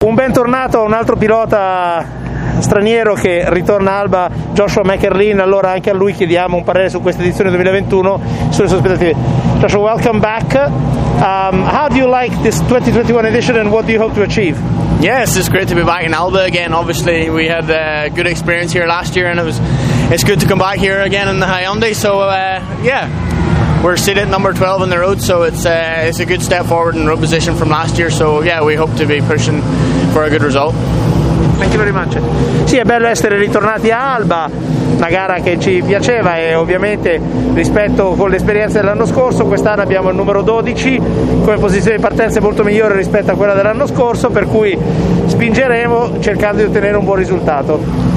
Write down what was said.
Un bentornato a un altro pilota straniero che ritorna a Alba, Joshua McErlin. Allora anche a lui chiediamo un parere su questa edizione 2021, sulle sue aspettative. Joshua, welcome back. How do you like this 2021 edition and what do you hope to achieve? Yes, it's great to be back in Alba again. Obviously, we had a good experience here last year, and it's good to come back here again in the Hyundai. So, we're seated at number 12 on the road, so it's a good step forward in road position from last year. So, yeah, we hope to be pushing for a good result. Thank you very much. Sì, è bello essere ritornati a Alba, una gara che ci piaceva e ovviamente rispetto con l'esperienza dell'anno scorso quest'anno abbiamo il numero 12 come posizione di partenza molto migliore rispetto a quella dell'anno scorso, per cui spingeremo cercando di ottenere un buon risultato.